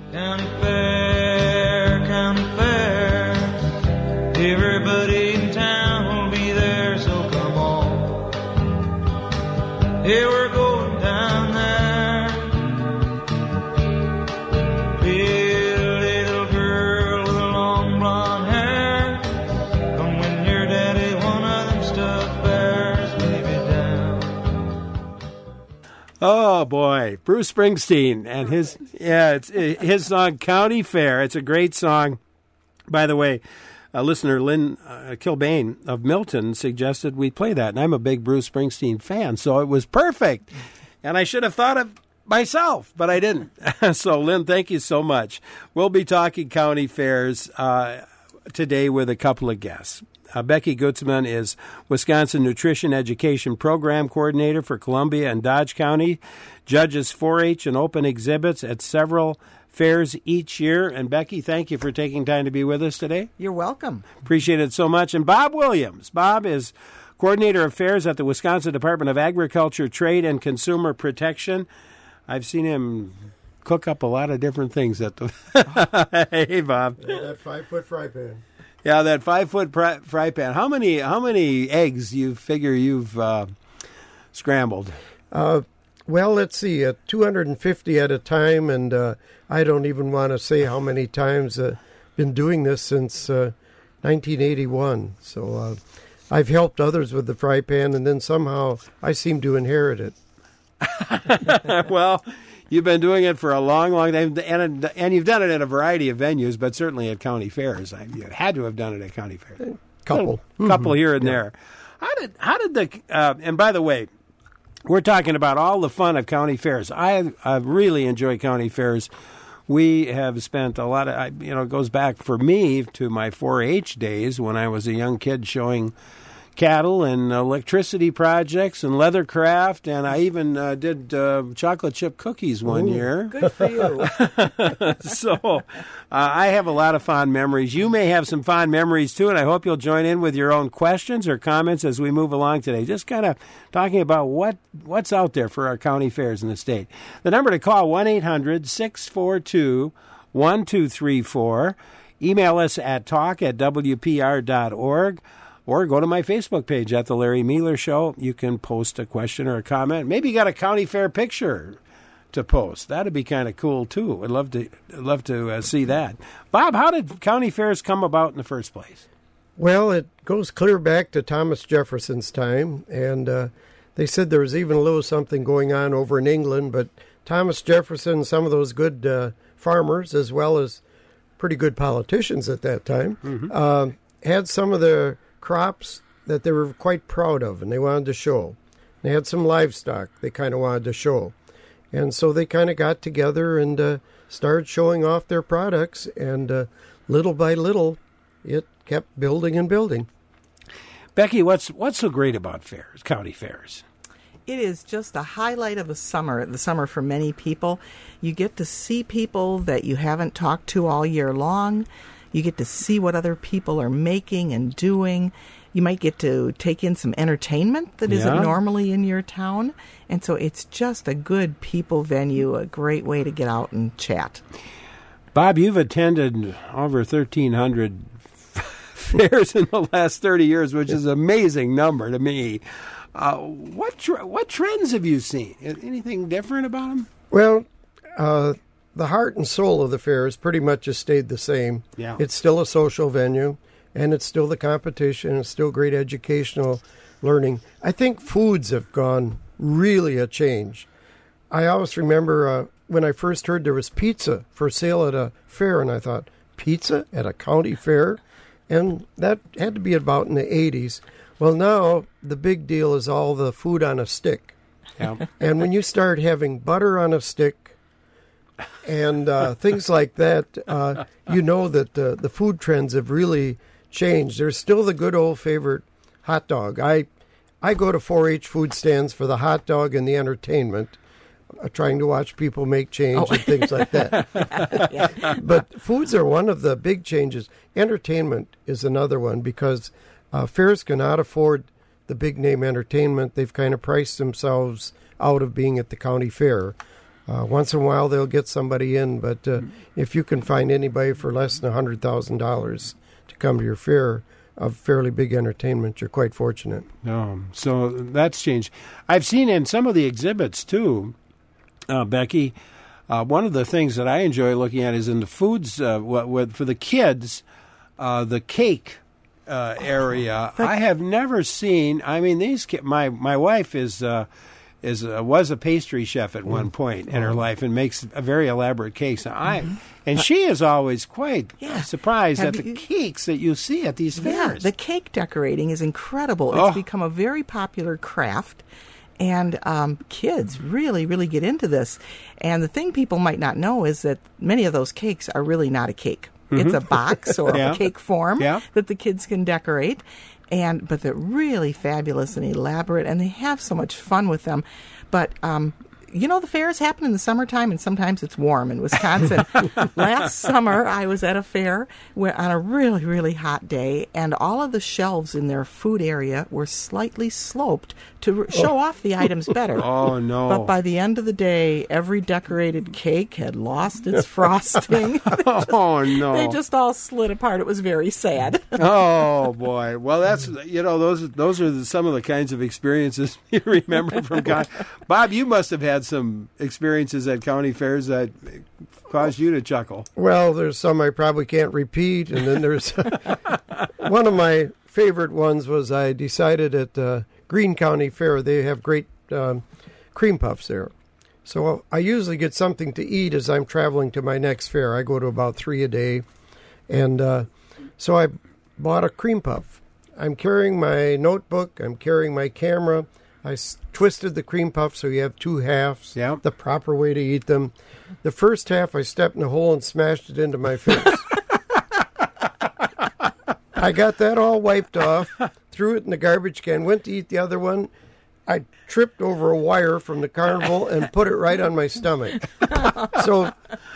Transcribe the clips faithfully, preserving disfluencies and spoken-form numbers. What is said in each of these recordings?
County fair, county fair. Everybody in town will be there, so come on. Hey, we're going down there. Be a little girl with long blonde hair. Come when your daddy one of them stuffed bears, baby down. Oh boy, Bruce Springsteen and his yeah, it's his song "County Fair." It's a great song. By the way, a listener, Lynn uh, Kilbane of Milton, suggested we play that, and I'm a big Bruce Springsteen fan, so it was perfect. And I should have thought of myself, but I didn't. So, Lynn, thank you so much. We'll be talking county fairs uh, today with a couple of guests. Uh, Becky Gutzman is Wisconsin Nutrition Education Program Coordinator for Columbia and Dodge County, judges four H and open exhibits at several fairs each year. And Becky, thank you for taking time to be with us today. You're welcome. Appreciate it so much. And Bob Williams. Bob is Coordinator of Fairs at the Wisconsin Department of Agriculture, Trade, and Consumer Protection. I've seen him cook up a lot of different things at the... Hey, Bob. Yeah, that five-foot fry pan. Yeah, that five-foot fry, fry pan. How many how many eggs you figure you've uh, scrambled? Uh, well, let's see, uh, two hundred fifty at a time, and uh, I don't even want to say how many times I've uh, been doing this since uh, nineteen eighty-one. So uh, I've helped others with the fry pan, and then somehow I seem to inherit it. Well, you've been doing it for a long, long time, and and you've done it in a variety of venues, but certainly at county fairs. I, you had to have done it at county fairs. Couple, a couple mm-hmm. here and yeah. there. How did how did the uh, and by the way, we're talking about all the fun of county fairs. I I really enjoy county fairs. We have spent a lot of, you know, it goes back for me to my four H days when I was a young kid showing cattle and electricity projects and leather craft, and I even uh, did uh, chocolate chip cookies one Ooh, year. Good for you. So uh, I have a lot of fond memories. You may have some fond memories too, and I hope you'll join in with your own questions or comments as we move along today. Just kind of talking about what what's out there for our county fairs in the state. The number to call, one eight hundred six four two one two three four. Email us at talk at w p r dot org. Or go to my Facebook page at The Larry Mealer Show. You can post a question or a comment. Maybe you got a county fair picture to post. That'd be kind of cool, too. I'd love to I'd love to uh, see that. Bob, how did county fairs come about in the first place? Well, it goes clear back to Thomas Jefferson's time, and uh, they said there was even a little something going on over in England, but Thomas Jefferson, some of those good uh, farmers, as well as pretty good politicians at that time, mm-hmm. uh, had some of the crops that they were quite proud of, and they wanted to show. They had some livestock they kind of wanted to show. And so they kind of got together and uh, started showing off their products, and uh, little by little, it kept building and building. Becky, what's what's so great about fairs, county fairs? It is just a highlight of the summer, the summer for many people. You get to see people that you haven't talked to all year long. You get to see what other people are making and doing. You might get to take in some entertainment that yeah. isn't normally in your town. And so it's just a good people venue, a great way to get out and chat. Bob, you've attended over thirteen hundred fairs in the last thirty years, which is an amazing number to me. Uh, what tr- what trends have you seen? Anything different about them? Well, uh, the heart and soul of the fair has pretty much just stayed the same. Yeah. It's still a social venue, and it's still the competition. It's still great educational learning. I think foods have gone really a change. I always remember uh, when I first heard there was pizza for sale at a fair, and I thought, pizza at a county fair? And that had to be about in the eighties. Well, now the big deal is all the food on a stick. Yeah. And when you start having butter on a stick and uh, things like that, uh, you know that uh, the food trends have really changed. There's still the good old favorite hot dog. I I go to four H food stands for the hot dog and the entertainment, uh, trying to watch people make change oh. and things like that. yeah. But foods are one of the big changes. Entertainment is another one because uh, fairs cannot afford the big name entertainment. They've kind of priced themselves out of being at the county fair. Uh, once in a while, they'll get somebody in, but uh, if you can find anybody for less than one hundred thousand dollars to come to your fair of fairly big entertainment, you're quite fortunate. Um, so that's changed. I've seen in some of the exhibits, too, uh, Becky, uh, one of the things that I enjoy looking at is in the foods, uh, what, what, for the kids, uh, the cake uh, area. I have never seen, I mean, these ki- my, my wife is... Uh, is uh, was a pastry chef at one point in her life and makes a very elaborate cakes. I mm-hmm. and she is always quite yeah. surprised Have at the you, cakes that you see at these yeah, fairs. The cake decorating is incredible. Oh. It's become a very popular craft, and um, kids really, really get into this. And the thing people might not know is that many of those cakes are really not a cake. Mm-hmm. It's a box or yeah. a cake form yeah. that the kids can decorate. And but they're really fabulous and elaborate, and they have so much fun with them. But um, you know, the fairs happen in the summertime, and sometimes it's warm in Wisconsin. Last summer, I was at a fair where, on a really, really hot day, and all of the shelves in their food area were slightly sloped to show oh. off the items better. Oh, no. But by the end of the day, every decorated cake had lost its frosting. just, oh, no. They just all slid apart. It was very sad. Oh, boy. Well, that's, you know, those those are the, some of the kinds of experiences you remember from God. Bob, you must have had some experiences at county fairs that caused you to chuckle. Well, there's some I probably can't repeat, and then there's one of my favorite ones was I decided at uh, Greene County Fair, they have great um, cream puffs there. So I usually get something to eat as I'm traveling to my next fair. I go to about three a day, and uh, so I bought a cream puff. I'm carrying my notebook, I'm carrying my camera. I s- twisted the cream puff so you have two halves, yeah. the proper way to eat them. The first half, I stepped in a hole and smashed it into my face. I got that all wiped off, threw it in the garbage can, went to eat the other one. I tripped over a wire from the carnival and put it right on my stomach. So,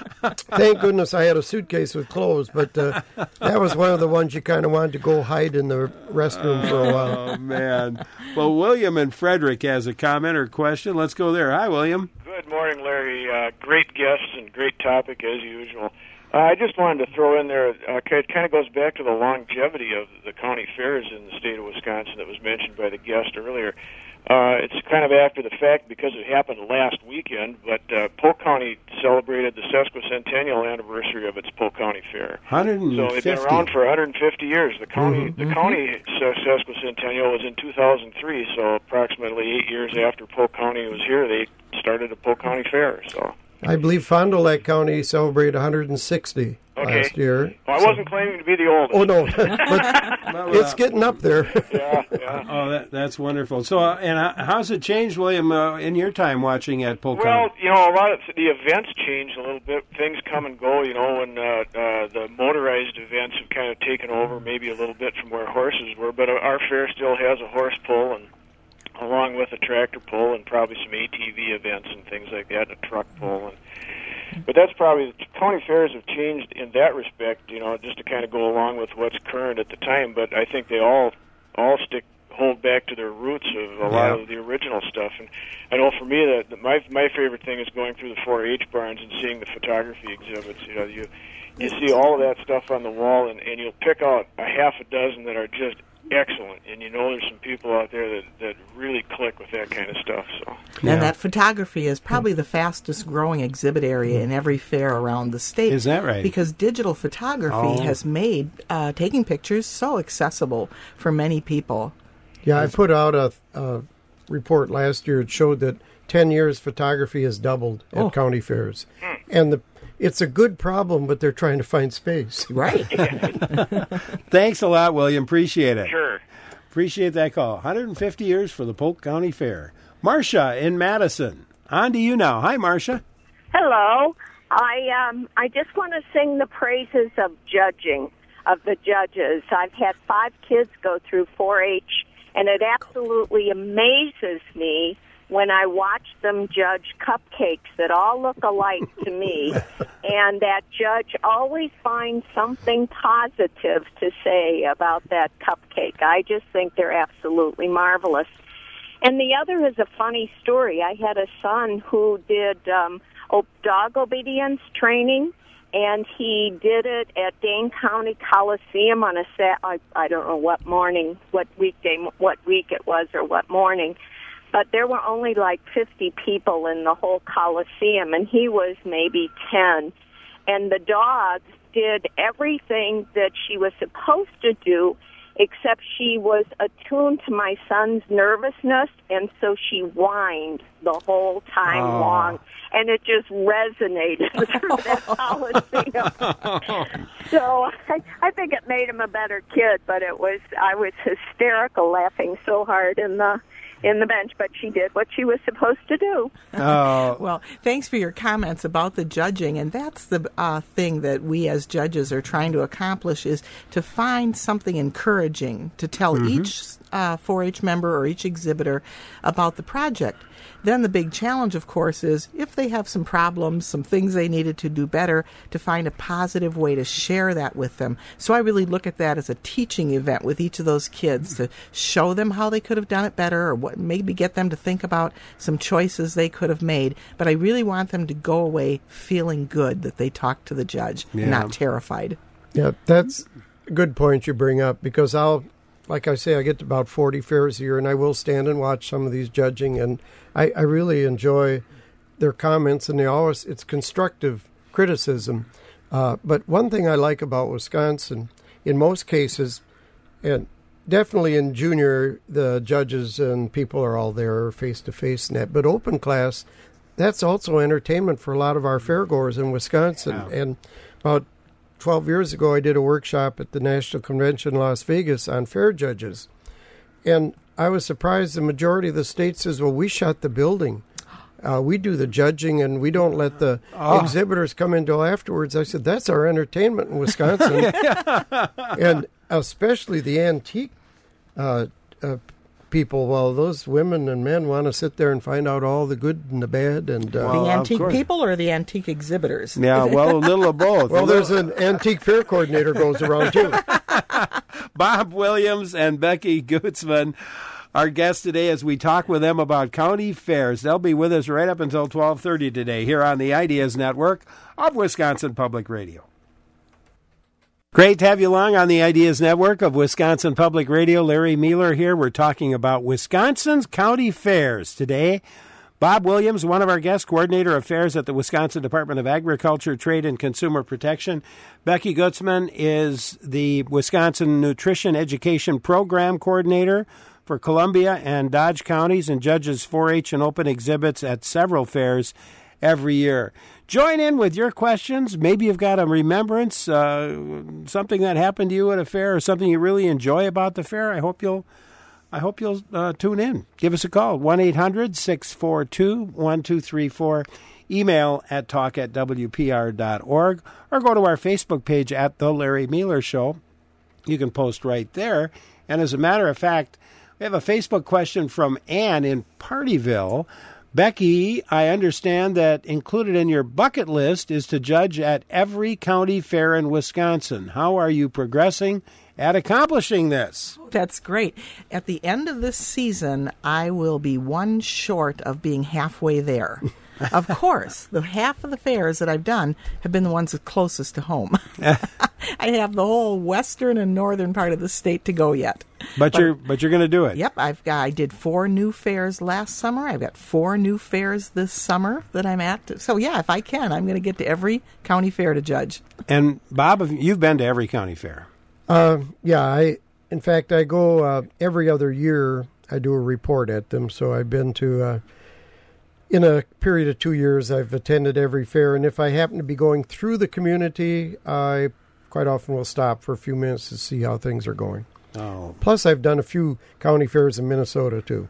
thank goodness I had a suitcase with clothes, but uh, that was one of the ones you kind of wanted to go hide in the restroom for a while. Oh, man. Well, William and Frederick has a comment or question. Let's go there. Hi, William. Good morning, Larry. Uh, great guests and great topic, as usual. Uh, I just wanted to throw in there, uh, it kind of goes back to the longevity of the county fairs in the state of Wisconsin that was mentioned by the guest earlier. Uh, it's kind of after the fact because it happened last weekend, but uh, Polk County celebrated the sesquicentennial anniversary of its Polk County Fair. one hundred fifty. So they've been around for one hundred fifty years. The county, Mm-hmm. the county sesquicentennial was in two thousand three, so approximately eight years after Polk County was here, they started a Polk County Fair. So I believe Fond du Lac County celebrated one hundred sixty okay. last year. Well, I so. wasn't claiming to be the oldest. Oh, no, but it's getting up there. Yeah, yeah. Oh, that, that's wonderful. So, uh, and uh, how's it changed, William, uh, in your time watching at Polk Well, County? you know, a lot of the events changed a little bit. Things come and go, you know, and uh, uh, the motorized events have kind of taken over maybe a little bit from where horses were, but our fair still has a horse pull, and along with a tractor pull and probably some A T V events and things like that, and a truck pull. And But that's probably, the county fairs have changed in that respect, you know, just to kind of go along with what's current at the time, but I think they all all stick hold back to their roots of a lot Yeah. of the original stuff. And I know for me that that my my favorite thing is going through the four H barns and seeing the photography exhibits. You know, you you see all of that stuff on the wall, and, and you'll pick out a half a dozen that are just excellent, and you know there's some people out there that, that really click with that kind of stuff. So, Yeah. And that photography is probably the fastest growing exhibit area in every fair around the state. Is that right? Because digital photography Oh. has made uh, taking pictures so accessible for many people. Yeah, I put out a, a report last year. It showed that ten years photography has doubled at Oh. county fairs. And the it's a good problem, but they're trying to find space. Right. Thanks a lot, William. Appreciate it. sure. Appreciate that call. one hundred fifty years for the Polk County Fair. Marcia in Madison. On to you now. Hi, Marcia. Hello. I um I just want to sing the praises of judging, of the judges. I've had five kids go through four H, and it absolutely amazes me when I watch them judge cupcakes that all look alike to me, and that judge always finds something positive to say about that cupcake. I just think they're absolutely marvelous. And the other is a funny story. I had a son who did um, o- dog obedience training, and he did it at Dane County Coliseum on a sat. I, I don't know what morning, what weekday, what week it was, or what morning. But there were only like fifty people in the whole Coliseum, and he was maybe ten. And the dog did everything that she was supposed to do, except she was attuned to my son's nervousness, and so she whined the whole time Oh. long, and it just resonated through that Coliseum. So I, I think it made him a better kid, but it was I was hysterical, laughing so hard in the in the bench, but she did what she was supposed to do. Oh, Well, thanks for your comments about the judging, and that's the uh, thing that we as judges are trying to accomplish, is to find something encouraging to tell each uh, four H member or each exhibitor about the project. Then the big challenge, of course, is if they have some problems, some things they needed to do better, to find a positive way to share that with them. So I really look at that as a teaching event with each of those kids, to show them how they could have done it better, or what maybe get them to think about some choices they could have made. But I really want them to go away feeling good that they talked to the judge, Yeah. not terrified. Yeah, that's a good point you bring up, because I'll, like I say, I get to about forty fairs a year, and I will stand and watch some of these judging, and I, I really enjoy their comments, and they always, it's constructive criticism. Uh, but one thing I like about Wisconsin, in most cases, and definitely in junior, the judges and people are all there face-to-face and that, but open class, that's also entertainment for a lot of our fairgoers in Wisconsin. Wow. And about twelve years ago, I did a workshop at the National Convention in Las Vegas on fair judges. And I was surprised the majority of the state says, well, we shut the building. Uh, we do the judging, and we don't let the Oh. exhibitors come in until afterwards. I said, that's our entertainment in Wisconsin. And especially the antique uh, uh, people, well, those women and men want to sit there and find out all the good and the bad. And uh, Well, The of antique course. people or the antique exhibitors? yeah, well, a little of both. well, A there's little- an antique fair coordinator goes around, too. Bob Williams and Becky Gutzman, our guests today, as we talk with them about county fairs. They'll be with us right up until twelve thirty today here on the Ideas Network of Wisconsin Public Radio. Great to have you along on the Ideas Network of Wisconsin Public Radio. Larry Mueller here. We're talking about Wisconsin's county fairs today. Bob Williams, one of our guests, coordinator of fairs at the Wisconsin Department of Agriculture, Trade, and Consumer Protection. Becky Gutzman is the Wisconsin Nutrition Education Program coordinator for Columbia and Dodge counties, and judges four H and open exhibits at several fairs every year. Join in with your questions. Maybe you've got a remembrance, uh, something that happened to you at a fair, or something you really enjoy about the fair. I hope you'll I hope you'll uh, tune in. Give us a call, one eight hundred six four two one two three four. Email at talk at w p r dot org, or go to our Facebook page at The Larry Mueller Show. You can post right there. And as a matter of fact, we have a Facebook question from Ann in Partyville. Becky, I understand that included in your bucket list is to judge at every county fair in Wisconsin. How are you progressing at accomplishing this? That's great. At the end of this season, I will be one short of being halfway there. Of course, the half of the fairs that I've done have been the ones that's closest to home. I have the whole western and northern part of the state to go yet. But, you're but you're going to do it. Yep, I've got. I did four new fairs last summer. I've got four new fairs this summer that I'm at. So yeah, if I can, I'm going to get to every county fair to judge. And Bob, have- you've been to every county fair. Uh, yeah, I. In fact, I go uh, every other year. I do a report at them. So I've been to. Uh, in a period of two years, I've attended every fair, and if I happen to be going through the community, I quite often will stop for a few minutes to see how things are going. Oh, Plus, I've done a few county fairs in Minnesota too.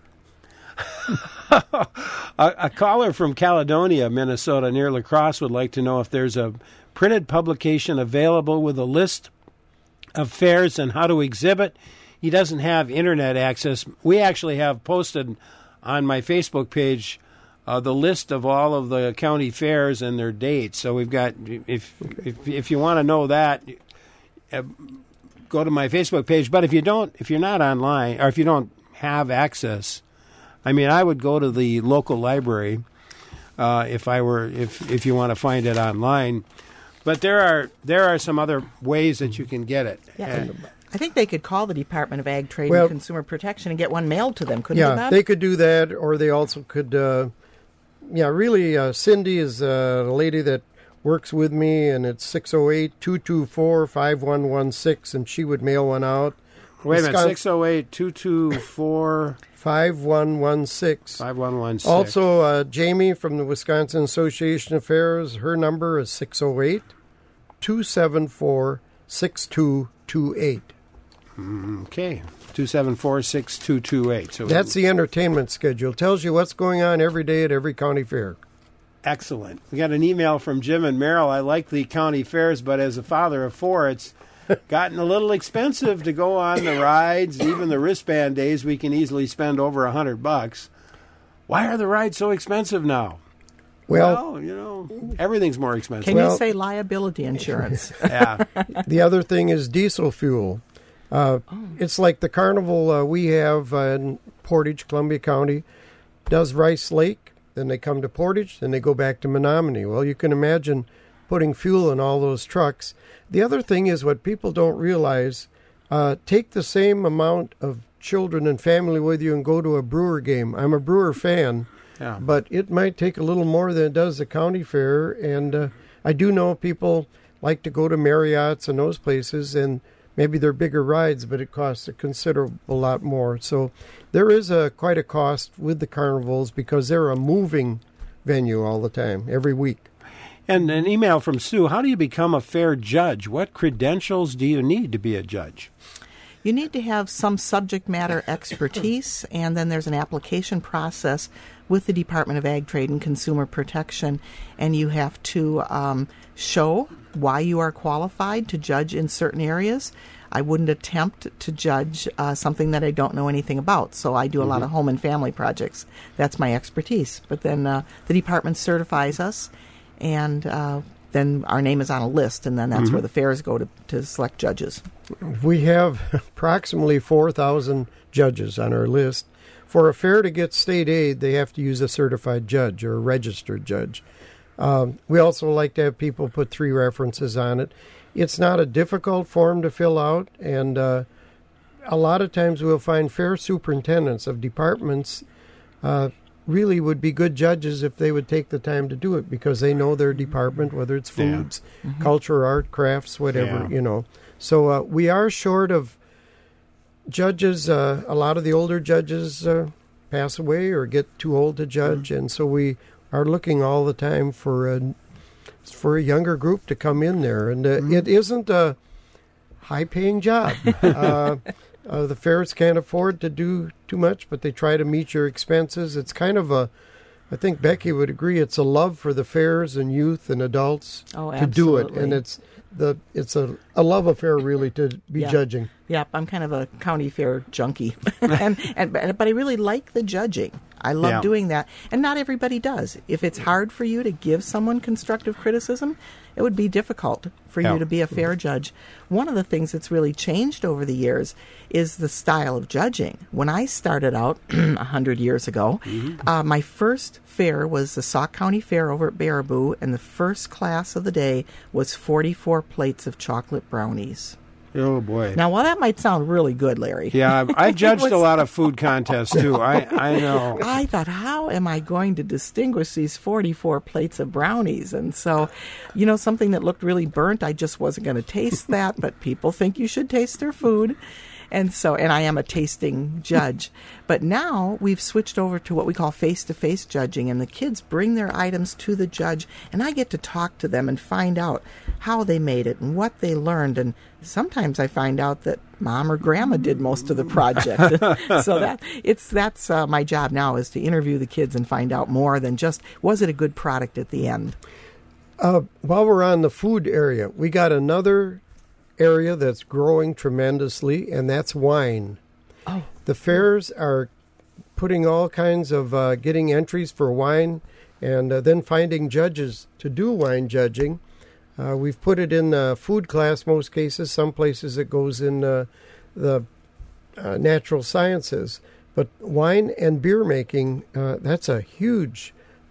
a, a caller from Caledonia, Minnesota, near La Crosse, would like to know if there's a printed publication available with a list of fairs and how to exhibit. He doesn't have internet access. We actually have posted on my Facebook page uh, the list of all of the county fairs and their dates. So we've got, if if, if you want to know that, uh, go to my Facebook page. But if you don't, if you're not online, or if you don't have access, I mean, I would go to the local library. uh, if I were if if you want to find it online. But there are there are some other ways that you can get it. Yeah. And- I think they could call the Department of Ag, Trade, Well- and Consumer Protection and get one mailed to them, couldn't Yeah, they, Bob? they could do that, or they also could. Uh, yeah, really, uh, Cindy is uh, a lady that works with me, and it's six oh eight, two two four, five one one six, and she would mail one out. Wait a minute, Wisconsin- six oh eight, two two four, five one one six. five one one six. Also, uh, Jamie from the Wisconsin Association of Fairs, her number is six oh eight, two seven four, six two two eight. Okay, two seven four, six two two eight. So That's the entertainment schedule. Tells you what's going on every day at every county fair. excellent. We got an email from Jim and Merrill. I like the county fairs, but as a father of four, it's gotten a little expensive to go on the rides. Even the wristband days, we can easily spend over a hundred bucks. Why are the rides so expensive now? Well, Well, you know, everything's more expensive. Can Well- you say liability insurance? Yeah. the other thing is diesel fuel. Uh, It's like the carnival uh, we have uh, in Portage, Columbia County, does Rice Lake, then they come to Portage, then they go back to Menominee. Well, you can imagine putting fuel in all those trucks. The other thing is what people don't realize, uh, take the same amount of children and family with you and go to a Brewer game. I'm a Brewer fan, Yeah. but it might take a little more than it does the county fair. And uh, I do know people like to go to Marriott's and those places, and maybe they're bigger rides, but it costs a considerable lot more. So there is a quite a cost with the carnivals because they're a moving venue all the time, every week. And an email from Sue. How do you become a fair judge? What credentials do you need to be a judge? You need to have some subject matter expertise, and then there's an application process with the Department of Ag, Trade, and Consumer Protection, and you have to um, show why you are qualified to judge in certain areas. I wouldn't attempt to judge uh, something that I don't know anything about, so I do a lot of home and family projects. That's my expertise. But then uh, the department certifies us, and uh, then our name is on a list, and then that's where the fairs go to, to select judges. We have approximately four thousand judges on our list. For a fair to get state aid, they have to use a certified judge or a registered judge. Um, we also like to have people put three references on it. It's not a difficult form to fill out, and uh, a lot of times we'll find fair superintendents of departments uh, really would be good judges if they would take the time to do it because they know their department, whether it's Yeah. foods, culture, art, crafts, whatever, Yeah. you know. So uh, we are short of judges. Uh, a lot of the older judges uh, pass away or get too old to judge, and so we are looking all the time for a for a younger group to come in there. And uh, it isn't a high-paying job. uh, uh, the fairs can't afford to do too much, but they try to meet your expenses. It's kind of a, I think Becky would agree, it's a love for the fairs and youth and adults Oh, to do it, absolutely. and it's the it's a, a love affair really to be Yeah. judging. Yep, I'm kind of a county fair junkie, and, and but but I really like the judging. I love Yeah. doing that, and not everybody does. If it's hard for you to give someone constructive criticism, it would be difficult for Yeah. you to be a fair judge. One of the things that's really changed over the years is the style of judging. When I started out a hundred years ago, uh, my first fair was the Sauk County Fair over at Baraboo, and the first class of the day was forty-four plates of chocolate brownies. Oh, boy. Now, while that might sound really good, Larry, Yeah, I've, I've judged was- a lot of food contests, too. I, I know. I thought, how am I going to distinguish these forty-four plates of brownies? And so, you know, something that looked really burnt, I just wasn't going to taste that, but people think you should taste their food. And so, and I am a tasting judge. But now we've switched over to what we call face-to-face judging, and the kids bring their items to the judge, and I get to talk to them and find out how they made it and what they learned. And sometimes I find out that mom or grandma did most of the project. So that it's that's uh, my job now, is to interview the kids and find out more than just, was it a good product at the end? Uh, while we're on the food area, we got another area that's growing tremendously, and that's wine. Oh. The fairs are putting all kinds of uh, getting entries for wine, and uh, then finding judges to do wine judging. Uh, we've put it in the food class most cases. Some places it goes in uh, the uh, natural sciences. But wine and beer making, uh, that's a huge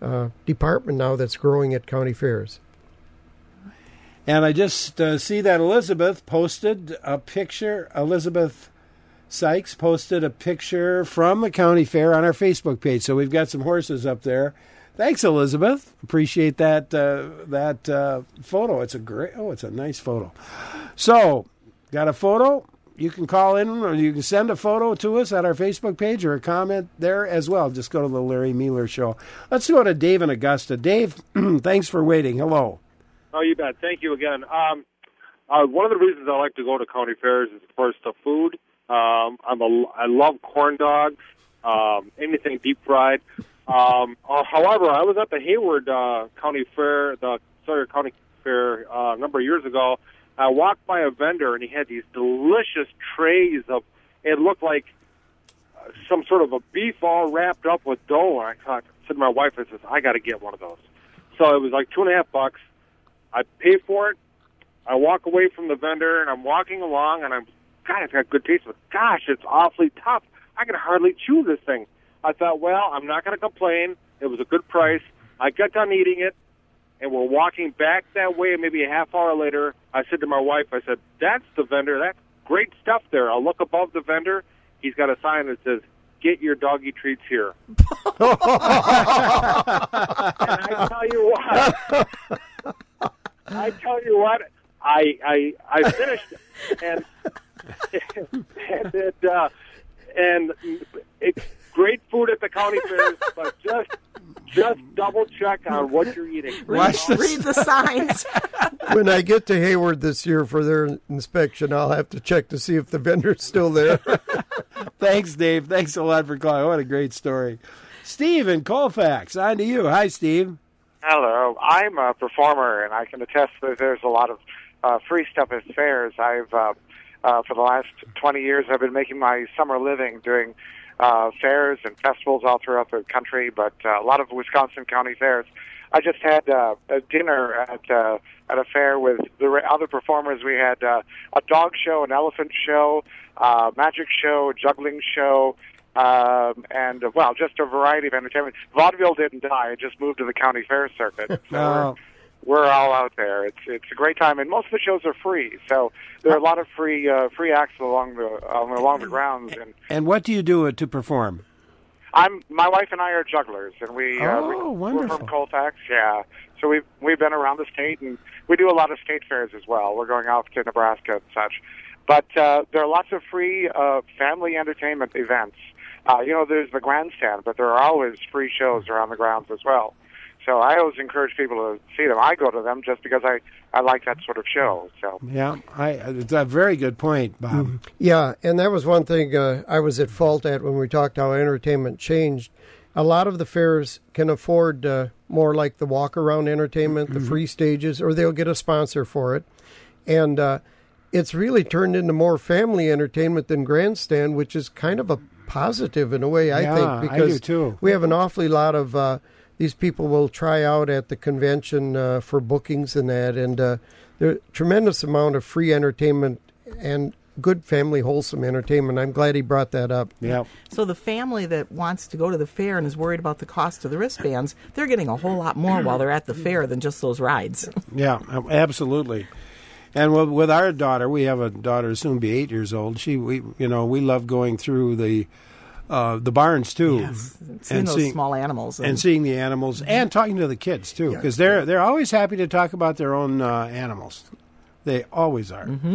uh, department now that's growing at county fairs. And I just uh, see that Elizabeth posted a picture. Elizabeth Sykes posted a picture from the county fair on our Facebook page. So we've got some horses up there. Thanks, Elizabeth. Appreciate that uh, that uh, photo. It's a great. Oh, it's a nice photo. So, got a photo? You can call in or you can send a photo to us at our Facebook page or a comment there as well. Just go to the Larry Mueller Show. Let's go to Dave in Augusta. Dave, thanks for waiting. Hello. Oh, you bet. Thank you again. Um, uh, one of the reasons I like to go to county fairs is, of course, the food. Um, I'm a, I love corn dogs, um, anything deep fried. Um, uh, however, I was at the Hayward uh, County Fair, the Sawyer County Fair, uh, a number of years ago. I walked by a vendor, and he had these delicious trays of, it looked like uh, some sort of a beef all wrapped up with dough. And I thought, I said to my wife, I said, I got to get one of those. So it was like two and a half bucks. I pay for it. I walk away from the vendor, and I'm walking along, and I'm, God, it's got good taste, but gosh, it's awfully tough. I can hardly chew this thing. I thought, well, I'm not going to complain. It was a good price. I got done eating it, and we're walking back that way, and maybe a half hour later, I said to my wife, I said, that's the vendor. That's great stuff there. I'll look above the vendor. He's got a sign that says, get your doggy treats here. And I tell you what, I tell you what, I I, I finished and and it, uh, and it's great food at the county fairs, but just just double check on what you're eating. Read, read the signs. When I get to Hayward this year for their inspection, I'll have to check to see if the vendor's still there. Thanks, Dave. Thanks a lot for calling. What a great story. Steve in Colfax, on to you. Hi, Steve. Hello. I'm a performer, and I can attest that there's a lot of uh, free stuff at fairs. I've, uh, uh, for the last twenty years, I've been making my summer living doing uh, fairs and festivals all throughout the country, but uh, a lot of Wisconsin county fairs. I just had uh, a dinner at uh, at a fair with the other performers. We had uh, a dog show, an elephant show, uh, magic show, juggling show, um, and, uh, well, just a variety of entertainment. Vaudeville didn't die. It just moved to the county fair circuit. So Oh. we're, we're all out there. It's it's a great time, and most of the shows are free. So there are a lot of free uh, free acts along the um, along the grounds. And And what do you do to perform? I'm my wife and I are jugglers, and we uh, Oh, we, we're wonderful. from Colfax. Yeah, so we've we've been around the state, and we do a lot of state fairs as well. We're going out to Nebraska and such, but uh, there are lots of free uh, family entertainment events. Uh, you know, there's the grandstand, but there are always free shows around the grounds as well. So I always encourage people to see them. I go to them just because I, I like that sort of show. So Yeah, I, it's a very good point, Bob. Yeah, and that was one thing uh, I was at fault at when we talked how entertainment changed. A lot of the fairs can afford uh, more like the walk-around entertainment, the free stages, or they'll get a sponsor for it. And uh, it's really turned into more family entertainment than grandstand, which is kind of a positive in a way, I Yeah, think, I because do too. we have an awfully lot of uh, these people will try out at the convention uh, for bookings and that, and uh, there's a tremendous amount of free entertainment and good family wholesome entertainment. I'm glad he brought that up. Yeah. So the family that wants to go to the fair and is worried about the cost of the wristbands, they're getting a whole lot more while they're at the fair than just those rides. Yeah, absolutely. And with, with our daughter, we have a daughter soon be eight years old. She, we, you know, we love going through the uh, the barns too, Yes, seeing and those seeing, small animals. and seeing the animals, and talking to the kids too, because they're they're always happy to talk about their own uh, animals. They always are. Mm-hmm.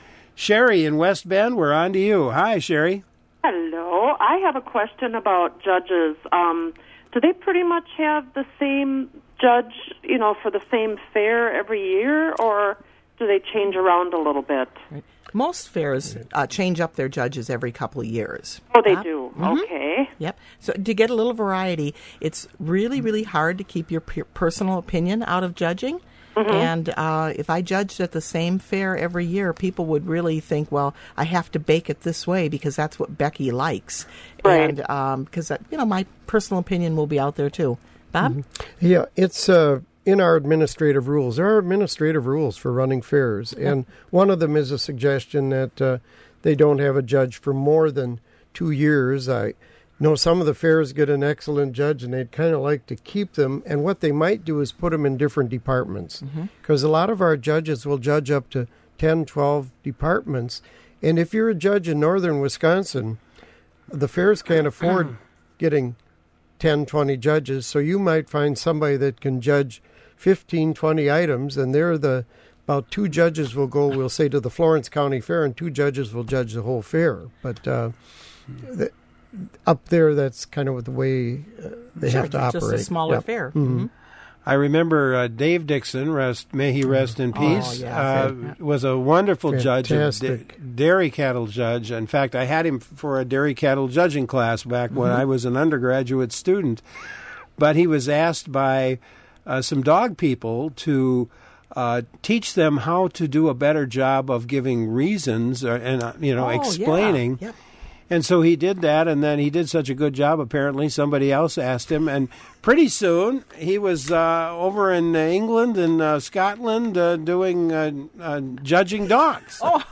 Sherry in West Bend, we're on to you. Hi, Sherry. Hello. I have a question about judges. Um, do they pretty much have the same judge, you know, for the same fair every year, or do they change around a little bit? Right. Most fairs uh, change up their judges every couple of years. Oh, they Huh? do. Mhm. Okay. Yep. So to get a little variety, it's really, really hard to keep your per- personal opinion out of judging. Mm-hmm. And uh, if I judged at the same fair every year, people would really think, well, I have to bake it this way because that's what Becky likes. Right. And um, because, uh, you know, my personal opinion will be out there too. Bob? Yeah, it's uh, in our administrative rules. There are administrative rules for running fairs, and one of them is a suggestion that uh, they don't have a judge for more than two years. I No, some of the fairs get an excellent judge, and they'd kind of like to keep them. And what they might do is put them in different departments, because a lot of our judges will judge up to ten, twelve departments. And if you're a judge in northern Wisconsin, the fairs can't afford getting ten, twenty judges, so you might find somebody that can judge fifteen, twenty items, and they're the about two judges will go, we'll say, to the Florence County Fair, and two judges will judge the whole fair. But uh, the, up there, that's kind of the way uh, they sure, have to just operate. Just a smaller Yep. fair. Mm-hmm. Mm-hmm. I remember uh, Dave Dixon, rest may he rest in peace, Oh, yeah. uh, was a wonderful judge, a Fantastic. da- dairy cattle judge. In fact, I had him for a dairy cattle judging class back when I was an undergraduate student. But he was asked by uh, some dog people to uh, teach them how to do a better job of giving reasons or, and, uh, you know, Oh, yeah. explaining. Yep. And so he did that, and then he did such a good job, apparently somebody else asked him, and pretty soon he was uh, over in uh, England and uh, Scotland uh, doing uh, uh, judging dogs. Oh,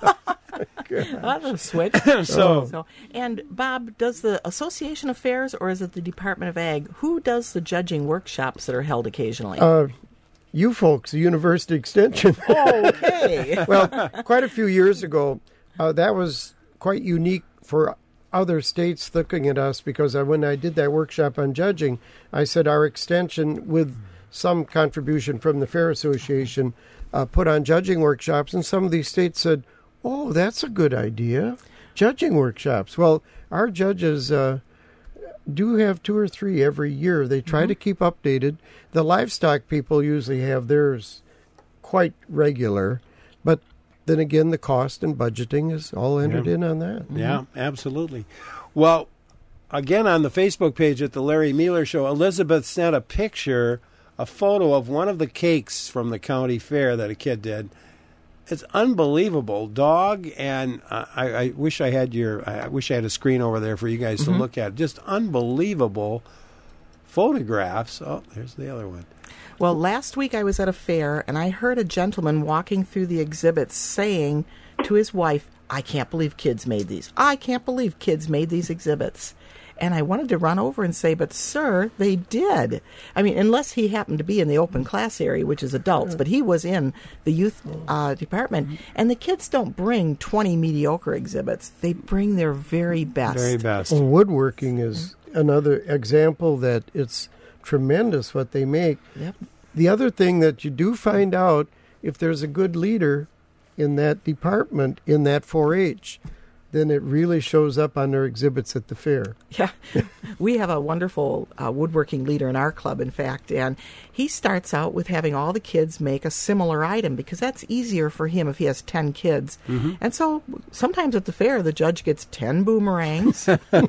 that's a switch. So- so, and Bob, does the Association of Fairs or is it the Department of Ag? Who does the judging workshops that are held occasionally? Uh, you folks, the University Extension. okay. Well, quite a few years ago, uh, that was quite unique for other states looking at us, because I, when I did that workshop on judging, I said our extension, with some contribution from the Fair Association, uh, put on judging workshops, and some of these states said, oh, that's a good idea, judging workshops. Well, our judges uh, do have two or three every year. They try to keep updated. The livestock people usually have theirs quite regular, but then again, the cost and budgeting is all entered Yeah. in on that. Yeah, absolutely. Well, again, on the Facebook page at the Larry Mueller Show, Elizabeth sent a picture, a photo of one of the cakes from the county fair that a kid did. It's unbelievable, dog, and uh, I, I wish I had your, I wish I had a screen over there for you guys to look at. Just unbelievable photographs. Oh, there's the other one. Well, last week I was at a fair and I heard a gentleman walking through the exhibits saying to his wife, I can't believe kids made these. I can't believe kids made these exhibits. And I wanted to run over and say, but sir, they did. I mean, unless he happened to be in the open class area, which is adults, but he was in the youth uh, department. And the kids don't bring twenty mediocre exhibits. They bring their very best. Very best. Well, woodworking is another example that it's tremendous what they make. Yep. The other thing that you do find out, if there's a good leader in that department, in that four H, then it really shows up on their exhibits at the fair. Yeah, we have a wonderful uh, woodworking leader in our club, in fact, and he starts out with having all the kids make a similar item because that's easier for him if he has ten kids. Mm-hmm. And so sometimes at the fair, the judge gets ten boomerangs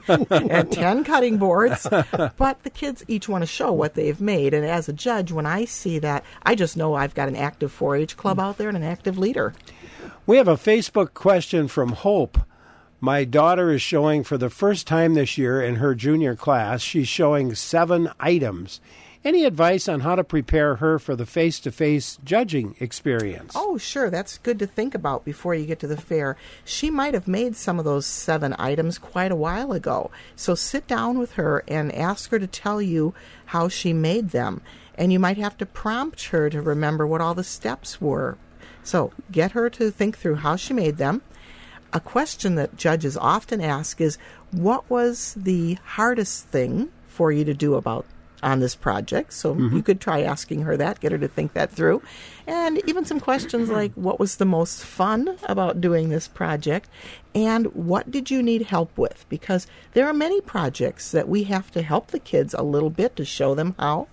and ten cutting boards, but the kids each want to show what they've made. And as a judge, when I see that, I just know I've got an active four H club out there and an active leader. We have a Facebook question from Hope. My daughter is showing for the first time this year in her junior class. She's showing seven items. Any advice on how to prepare her for the face-to-face judging experience? Oh, sure. That's good to think about before you get to the fair. She might have made some of those seven items quite a while ago. So sit down with her and ask her to tell you how she made them. And you might have to prompt her to remember what all the steps were. So get her to think through how she made them. A question that judges often ask is, what was the hardest thing for you to do about on this project? So mm-hmm. you could try asking her that, get her to think that through. And even some questions like, what was the most fun about doing this project? And what did you need help with? Because there are many projects that we have to help the kids a little bit to show them how.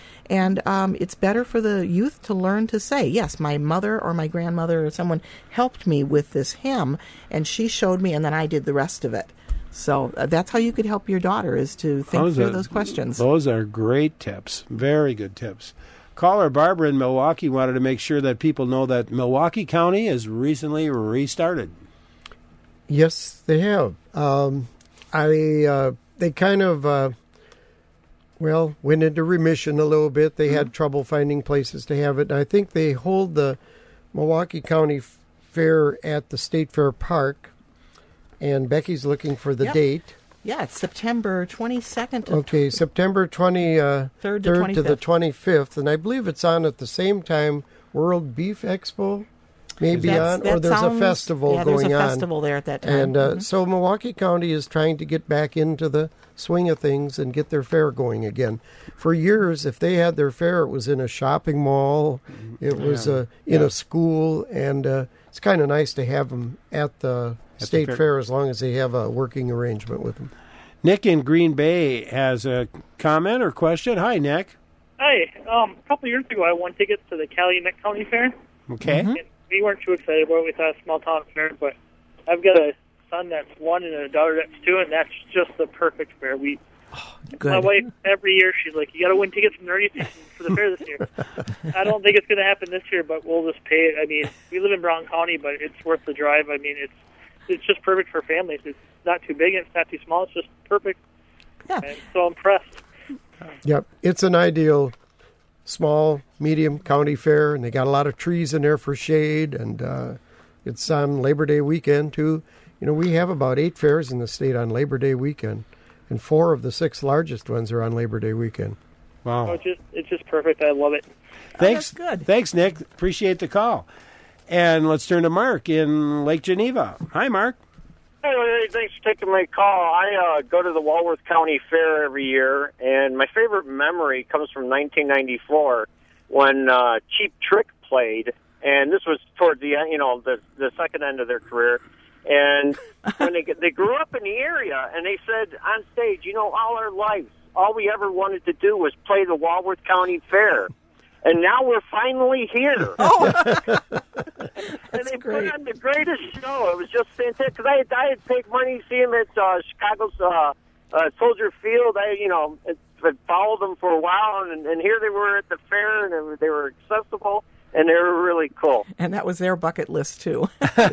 And um, it's better for the youth to learn to say, yes, my mother or my grandmother or someone helped me with this hem, and she showed me, and then I did the rest of it. So uh, that's how you could help your daughter, is to think those through are, those questions. Those are great tips. Very good tips. Caller Barbara in Milwaukee wanted to make sure that people know that Milwaukee County has recently restarted. Yes, they have. Um, I uh, they kind of... Uh, Well, went into remission a little bit. They mm-hmm. had trouble finding places to have it. And I think they hold the Milwaukee County Fair at the State Fair Park. And Becky's looking for the yep. date. Yeah, it's September twenty-second to Okay, September twenty-third Third to to the twenty-fifth. twenty-fifth, and I believe it's on at the same time World Beef Expo may be That's- on, that or there's sounds- a festival yeah, going there's a on. festival there at that time. And uh, Mhm. so Milwaukee County is trying to get back into the swing of things and get their fair going again. For years, if they had their fair, it was in a shopping mall, it was Yeah. uh, in Yeah. a school, and uh, it's kind of nice to have them at the At the state fair. fair as long as they have a working arrangement with them. Nick in Green Bay has a comment or question. Hi, Nick. Hi. Um, a couple of years ago, I won tickets to the Calumet County Fair. Okay. And we weren't too excited about it. We thought a small town fair, but I've got a son that's one and a daughter that's two, and that's just the perfect fair. We, Good. my wife, every year she's like, "You got to win tickets from Nerdy for the fair this year." I don't think it's going to happen this year, but we'll just pay it. I mean, we live in Brown County, but it's worth the drive. I mean, it's it's just perfect for families. It's not too big and it's not too small. It's just perfect. Yeah. I'm so impressed. Yep, it's an ideal small, medium county fair, and they got a lot of trees in there for shade, and uh, it's on Labor Day weekend, too. You know, we have about eight fairs in the state on Labor Day weekend, and four of the six largest ones are on Labor Day weekend. Wow. So it's just it's just perfect. I love it. Thanks. Oh, that's good. Thanks, Nick. Appreciate the call. And let's turn to Mark in Lake Geneva. Hi, Mark. Hey, hey, thanks for taking my call. I uh, go to the Walworth County Fair every year, and my favorite memory comes from nineteen ninety-four when uh, Cheap Trick played, and this was toward the end, you know, the the second end of their career. And when they they grew up in the area, and they said on stage, you know, all our lives, all we ever wanted to do was play the Walworth County Fair. And now we're finally here. Oh, and they great. put on the greatest show. It was just fantastic. Because I, I had paid money to see them at uh, Chicago's uh, uh, Soldier Field. I, you know, had followed them for a while, and, and here they were at the fair, and they were, they were accessible, and they were really cool. and that was their bucket list, too.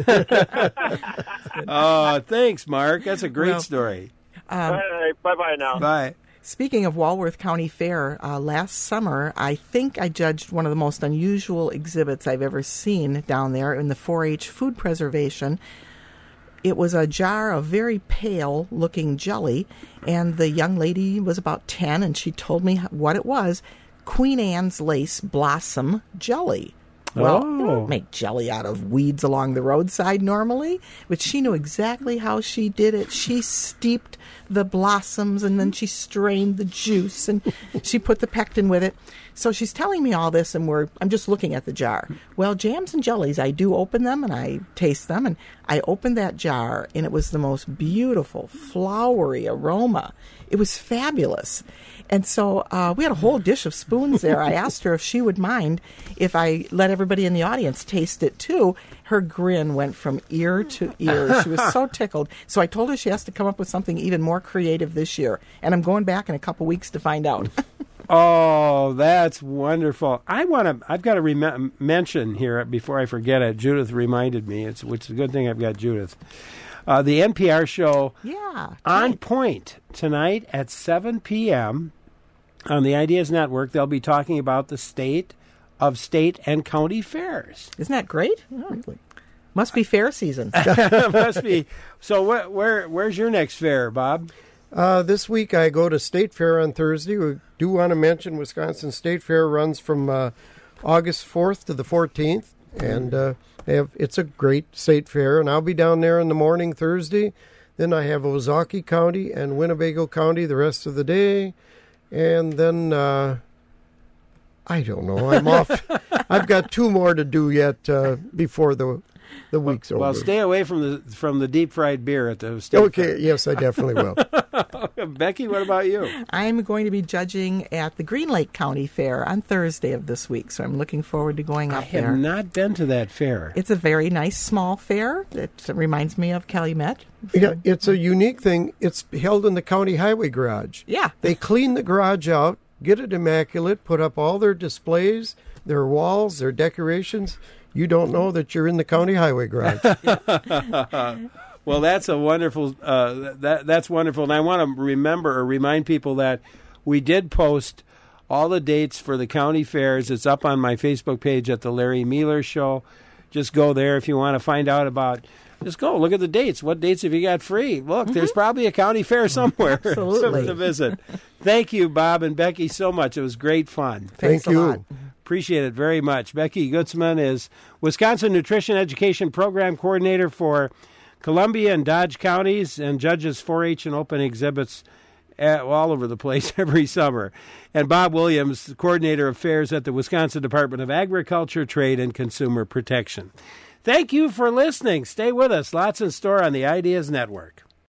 Oh, thanks, Mark. That's a great Well, story. All right, bye-bye now. Bye. Speaking of Walworth County Fair, uh, last summer, I think I judged one of the most unusual exhibits I've ever seen down there in the four H food preservation. It was a jar of very pale-looking jelly, and the young lady was about ten, and she told me what it was, Queen Anne's Lace Blossom Jelly. Well, you Oh. don't make jelly out of weeds along the roadside normally, but she knew exactly how she did it. She steeped the blossoms, and then she strained the juice, and she put the pectin with it. So she's telling me all this, and we're I'm just looking at the jar. Well, jams and jellies, I do open them, and I taste them, and I opened that jar, and it was the most beautiful, flowery aroma. It was fabulous. And so uh, we had a whole dish of spoons there. I asked her if she would mind if I let everybody in the audience taste it too. Her grin went from ear to ear. She was so tickled. So I told her she has to come up with something even more creative this year. And I'm going back in a couple weeks to find out. Oh, that's wonderful. I want to. I've got to rem- mention here before I forget it. Judith reminded me. It's which is a good thing I've got Judith. Uh, the N P R show Yeah. On Point tonight at seven p.m. on the Ideas Network. They'll be talking about the state of state and county fairs. Isn't that great? Oh, must be fair season. Must be. So wh- where where's your next fair, Bob? Uh, this week I go to State Fair on Thursday. We do want to mention Wisconsin State Fair runs from uh, August fourth to the fourteenth, and uh, they have, it's a great state fair, and I'll be down there in the morning Thursday. Then I have Ozaukee County and Winnebago County the rest of the day, and then uh, I don't know. I'm off. I've got two more to do yet uh, before the the week's Well, over. stay away from the from the deep fried beer at the state Okay, fair. yes, I definitely will. Becky, what about you? I'm going to be judging at the Green Lake County Fair on Thursday of this week, so I'm looking forward to going I up have there. not been to that fair. It's a very nice small fair. It reminds me of Calumet. Yeah, it's a unique thing. It's held in the county highway garage. Yeah. They clean the garage out, get it immaculate, put up all their displays, their walls, their decorations. You don't know that you're in the county highway garage. Well, that's a wonderful. Uh, that that's wonderful, and I want to remember or remind people that we did post all the dates for the county fairs. It's up on my Facebook page at the Larry Mealer Show. Just go there if you want to find out about Just go. Look at the dates. What dates have you got free? Look, mm-hmm. there's probably a county fair somewhere to visit. Thank you, Bob and Becky, so much. It was great fun. Thank Thanks you. A lot. Appreciate it very much. Becky Gutzman is Wisconsin Nutrition Education Program Coordinator for Columbia and Dodge counties and judges four H and open exhibits at, all over the place every summer. And Bob Williams, Coordinator of Fairs at the Wisconsin Department of Agriculture, Trade, and Consumer Protection. Thank you for listening. Stay with us. Lots in store on the Ideas Network.